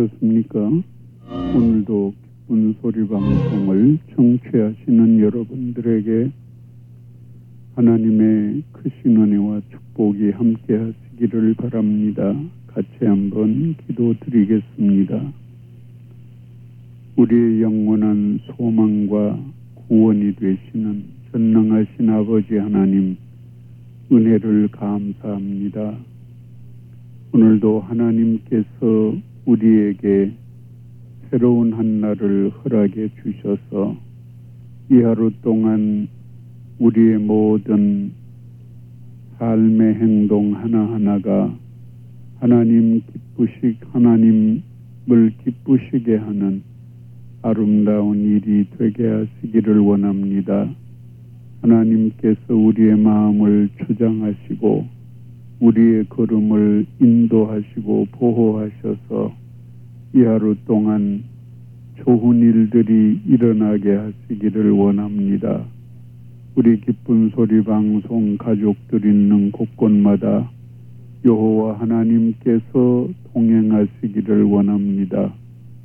안녕하셨습니까? 오늘도 기쁜 소리 방송을 청취하시는 여러분들에게 하나님의 크신 은혜와 축복이 함께 하시기를 바랍니다. 같이 한번 기도드리겠습니다. 우리의 영원한 소망과 구원이 되시는 전능하신 아버지 하나님, 은혜를 감사합니다. 오늘도 하나님께서 우리에게 새로운 한날을 허락해 주셔서 이 하루 동안 우리의 모든 삶의 행동 하나하나가 하나님을 기쁘시게 하는 아름다운 일이 되게 하시기를 원합니다. 하나님께서 우리의 마음을 주장하시고 우리의 걸음을 인도하시고 보호하셔서 이 하루 동안 좋은 일들이 일어나게 하시기를 원합니다. 우리 기쁜 소리 방송 가족들 있는 곳곳마다 여호와 하나님께서 동행하시기를 원합니다.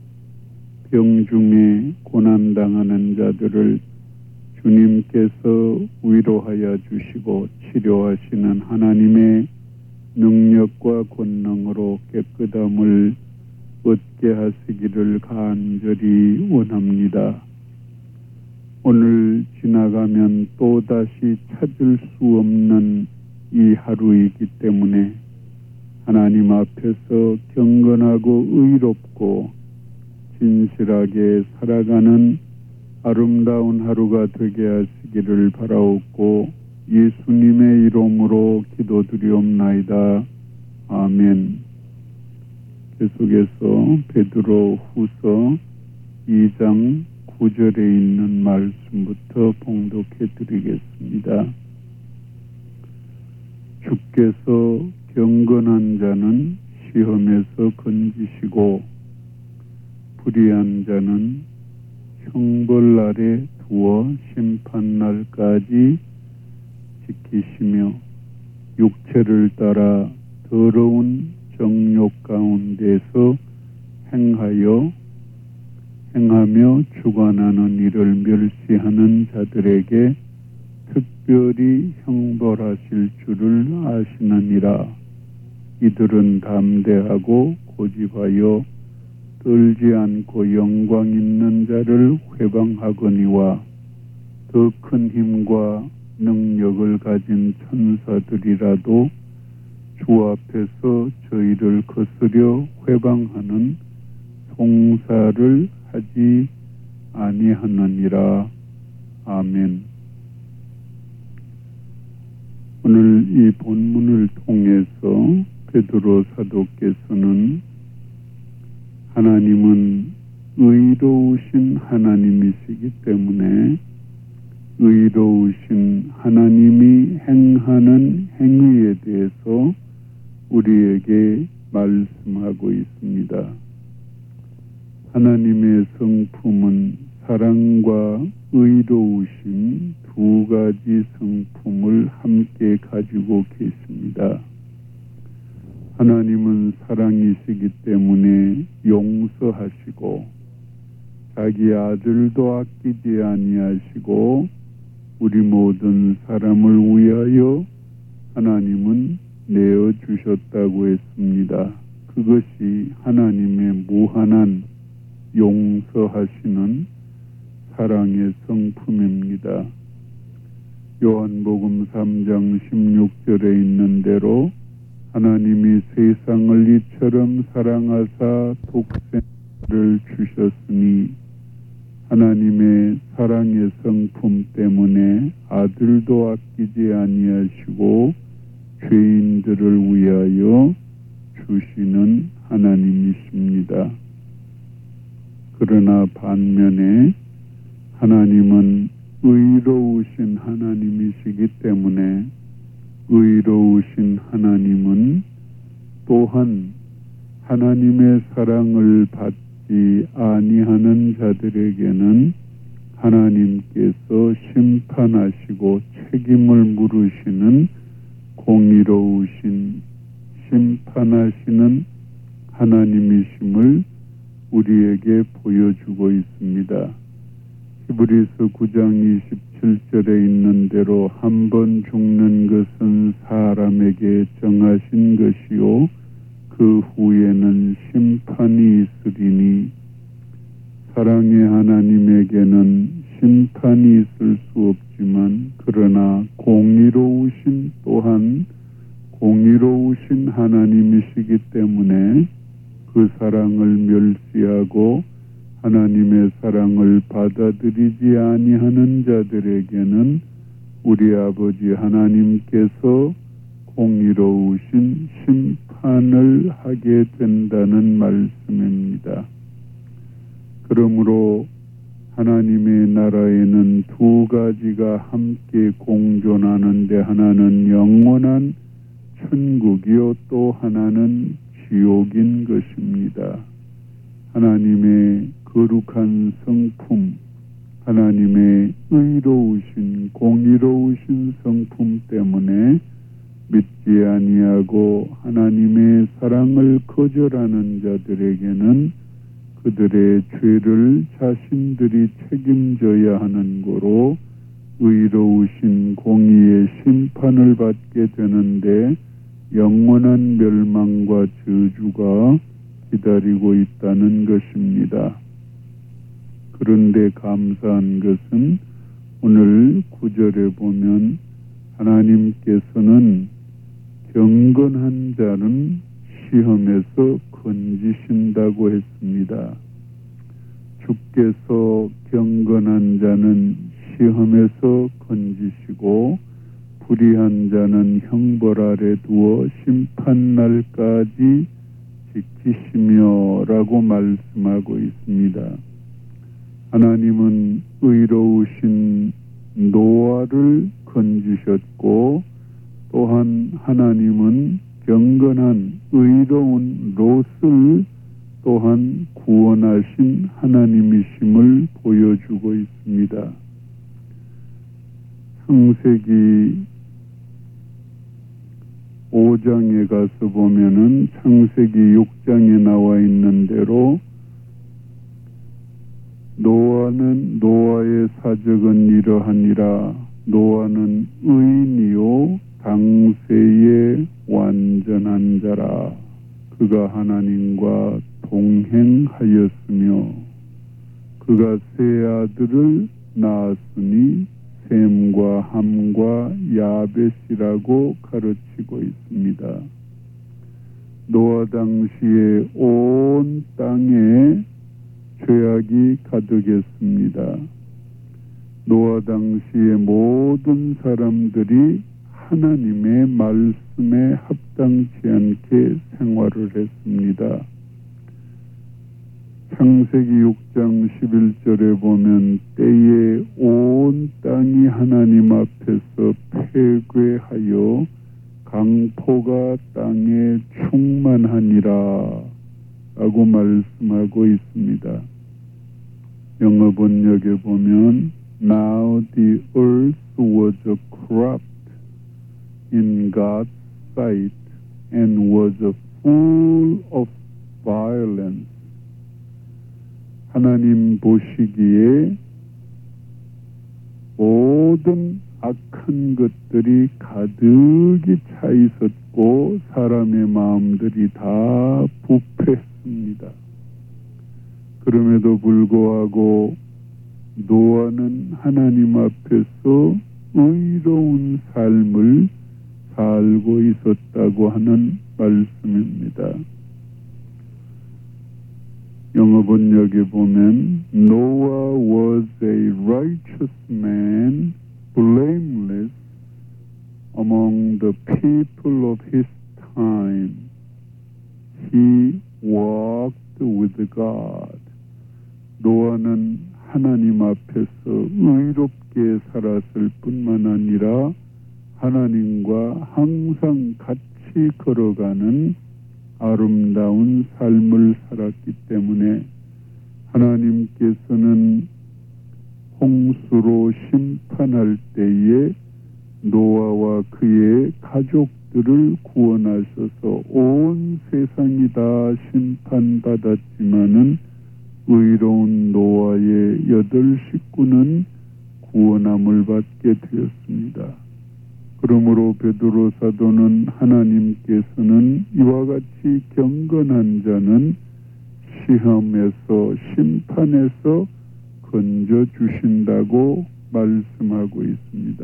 병중에 고난당하는 자들을 주님께서 위로하여 주시고 치료하시는 하나님의 능력과 권능으로 깨끗함을 얻게 하시기를 간절히 원합니다. 오늘 지나가면 또다시 찾을 수 없는 이 하루이기 때문에 하나님 앞에서 경건하고 의롭고 진실하게 살아가는 아름다운 하루가 되게 하시기를 바라옵고 예수님의 이름으로 기도드리옵나이다. 아멘. 계속해서 베드로 후서 2장 9절에 있는 말씀부터 봉독해 드리겠습니다. 주께서 경건한 자는 시험에서 건지시고 불의한 자는 형벌날에 두어 심판날까지 지키시며 육체를 따라 더러운 정욕 가운데서 행하며 주관하는 일을 멸시하는 자들에게 특별히 형벌하실 줄을 아시느니라. 이들은 담대하고 고집하여 떨지 않고 영광 있는 자를 회방하거니와 더 큰 힘과 능력을 가진 천사들이라도 주 앞에서 저희를 거스려 회방하는 송사를 하지 아니하느니라. 아멘. 오늘 이 본문을 통해서 베드로 사도께서는 하나님은 의로우신 하나님이시기 때문에 의로우신 하나님이 행하는 행위에 대해서 우리에게 말씀하고 있습니다. 하나님의 성품은 사랑과 의로우신 두 가지 성품을 함께 가지고 계십니다. 하나님은 사랑이시기 때문에 용서하시고 자기 아들도 아끼지 아니하시고 우리 모든 사람을 위하여 하나님은 내어주셨다고 했습니다. 그것이 하나님의 무한한 용서하시는 사랑의 성품입니다. 요한복음 3장 16절에 있는 대로 하나님이 세상을 이처럼 사랑하사 독생자를 주셨으니 하나님의 사랑의 성품 때문에 아들도 아끼지 아니하시고 죄인들을 위하여 주시는 하나님이십니다. 그러나 반면에 하나님은 의로우신 하나님이시기 때문에 의로우신 하나님은 또한 하나님의 사랑을 받지 아니하는 자들에게는 하나님께서 심판하시고 책임을 물으시는 공의로우신 심판하시는 하나님이심을 우리에게 보여주고 있습니다. 히브리서 9장 27절에 있는 대로 한 번 죽는 것은 사람에게 정하신 것이요 그 후에는 심판이 있으리니 사랑의 하나님에게는 심판이 있을 수 없지만 그러나 공의로우신 또한 공의로우신 하나님이시기 때문에 그 사랑을 멸시하고 하나님의 사랑을 받아들이지 아니하는 자들에게는 우리 아버지 하나님께서 공의로우신 심판을 하게 된다는 말씀입니다. 그러므로 하나님의 나라에는 두 가지가 함께 공존하는데 하나는 영원한 천국이요 또 하나는 지옥인 것입니다. 하나님의 거룩한 성품, 하나님의 의로우신 공의로우신 성품 때문에 믿지 아니하고 하나님의 사랑을 거절하는 자들에게는 그들의 죄를 자신들이 책임져야 하는 거로 의로우신 공의의 심판을 받게 되는데 영원한 멸망과 저주가 기다리고 있다는 것입니다. 그런데 감사한 것은 오늘 9절에 보면 하나님께서는 경건한 자는 시험에서 건지신다고 했습니다. 주께서 경건한 자는 시험에서 건지시고 불의한 자는 형벌 아래 두어 심판날까지 지키시며 라고 말씀하고 있습니다. 하나님은 의로우신 노아를 건지셨고 또한 하나님은 경건한 의로운 롯을 또한 구원하신 하나님이심을 보여주고 있습니다. 창세기 5장에 가서 보면은 창세기 6장에 나와 있는 대로 노아의 사적은 이러하니라. 노아는 의인이요 당세에 완전한 자라. 그가 하나님과 동행하였으며 그가 세 아들을 낳았으니 셈과 함과 야벳이라고 가르치고 있습니다. 노아 당시에 온 땅에 죄악이 가득했습니다. 노아 당시에 모든 사람들이 하나님의 말씀에 합당치 않게 생활을 했습니다. 창세기 6장 11절에 보면 때에 온 땅이 하나님 앞에서 폐괴하여 강포가 땅에 충만하니라 라고 말씀하고 있습니다. 영어 번역에 보면 Now the earth was corrupt in God's sight and was full of violence. 하나님 보시기에 모든 악한 것들이 가득히 차 있었고 사람의 마음들이 다 부패했습니다. 그럼에도 불구하고 노아는 하나님 앞에서 의로운 삶을 살고 있었다고 하는 말씀입니다. 영어 번역에 보면 Noah was a righteous man, blameless among the people of his time. He walked with God. 노아는 하나님 앞에서 의롭게 살았을 뿐만 아니라 하나님과 항상 같이 걸어가는 아름다운 삶을 살았기 때문에 하나님께서는 홍수로 심판할 때에 노아와 그의 가족들을 구원하셔서 온 세상이 다 심판받았지만은 의로운 노아의 8 식구는 구원함을 받게 되었습니다. 그러므로 베드로 사도는 하나님께서는 이와 같이 경건한 자는 시험에서 심판에서 건져 주신다고 말씀하고 있습니다.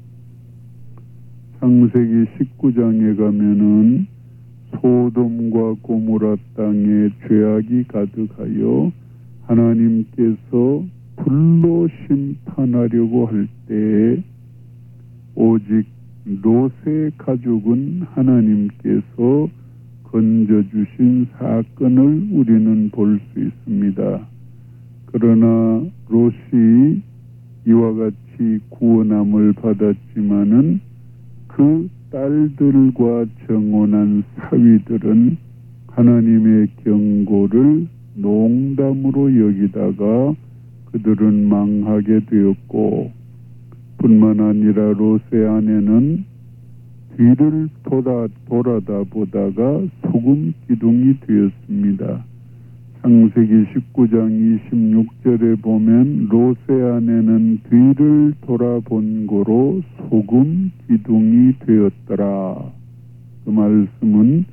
창세기 19장에 가면은 소돔과 고모라 땅에 죄악이 가득하여 하나님께서 불로 심판하려고 할 때에 오직 롯의 가족은 하나님께서 건져주신 사건을 우리는 볼 수 있습니다. 그러나 롯이 이와 같이 구원함을 받았지만은 그 딸들과 정혼한 사위들은 하나님의 경고를 농담으로 여기다가 그들은 망하게 되었고, 뿐만 아니라 롯의 아내는 뒤를 돌아다 보다가 소금 기둥이 되었습니다. 창세기 19장 26절에 보면 롯의 아내는 뒤를 돌아본 고로 소금 기둥이 되었더라. 그 말씀은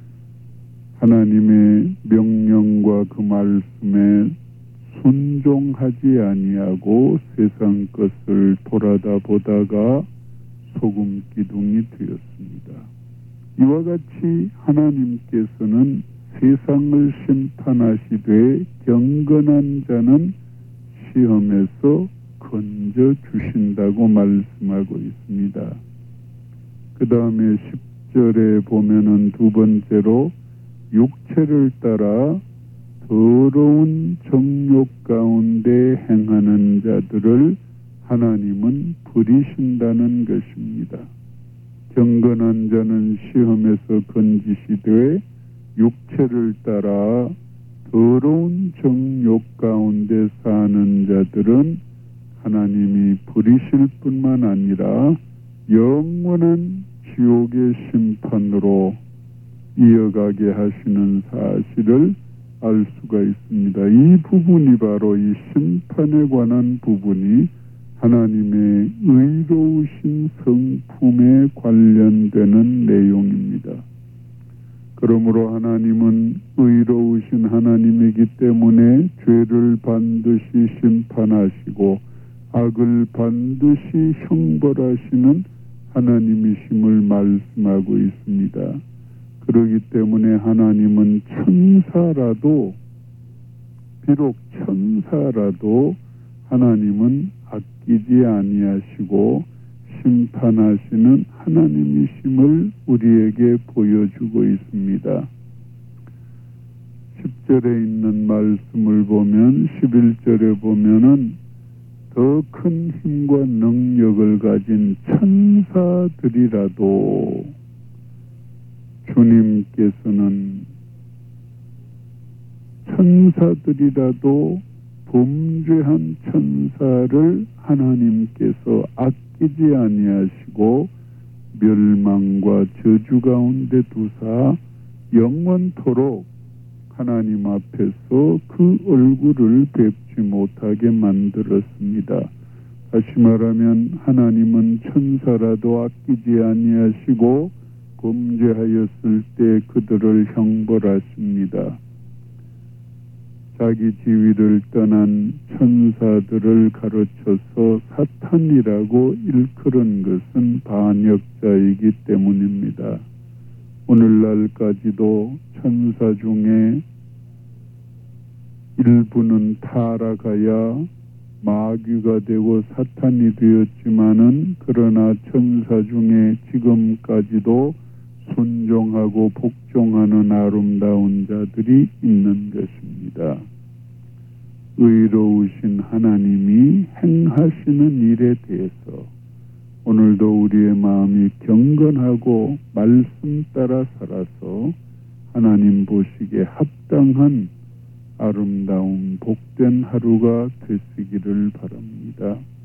하나님의 명령과 그 말씀에 순종하지 아니하고 세상 것을 돌아다 보다가 소금 기둥이 되었습니다. 이와 같이 하나님께서는 세상을 심판하시되 경건한 자는 시험에서 건져 주신다고 말씀하고 있습니다. 그 다음에 10절에 보면은 두 번째로 육체를 따라 더러운 정욕 가운데 행하는 자들을 하나님은 버리신다는 것입니다. 경건한 자는 시험에서 건지시되 육체를 따라 더러운 정욕 가운데 사는 자들은 하나님이 버리실 뿐만 아니라 영원한 지옥의 심판으로 이어가게 하시는 사실을 알 수가 있습니다. 이 부분이 바로 이 심판에 관한 부분이 하나님의 의로우신 성품에 관련되는 내용입니다. 그러므로 하나님은 의로우신 하나님이기 때문에 죄를 반드시 심판하시고 악을 반드시 형벌하시는 하나님이심을 말씀하고 있습니다. 그렇기 때문에 하나님은 비록 천사라도 하나님은 아끼지 아니하시고 심판하시는 하나님이심을 우리에게 보여주고 있습니다. 10절에 있는 말씀을 보면 11절에 보면은 더 큰 힘과 능력을 가진 천사들이라도 주님께서는 천사들이라도 범죄한 천사를 하나님께서 아끼지 아니하시고 멸망과 저주 가운데 두사 영원토록 하나님 앞에서 그 얼굴을 뵙지 못하게 만들었습니다. 다시 말하면 하나님은 천사라도 아끼지 아니하시고 범죄하였을 때 그들을 형벌하십니다. 자기 지위를 떠난 천사들을 가르쳐서 사탄이라고 일컬은 것은 반역자이기 때문입니다. 오늘날까지도 천사 중에 일부는 타락하여 마귀가 되고 사탄이 되었지만은 그러나 천사 중에 지금까지도 순종하고 복종하는 아름다운 자들이 있는 것입니다. 의로우신 하나님이 행하시는 일에 대해서 오늘도 우리의 마음이 경건하고 말씀 따라 살아서 하나님 보시기에 합당한 아름다운 복된 하루가 되시기를 바랍니다.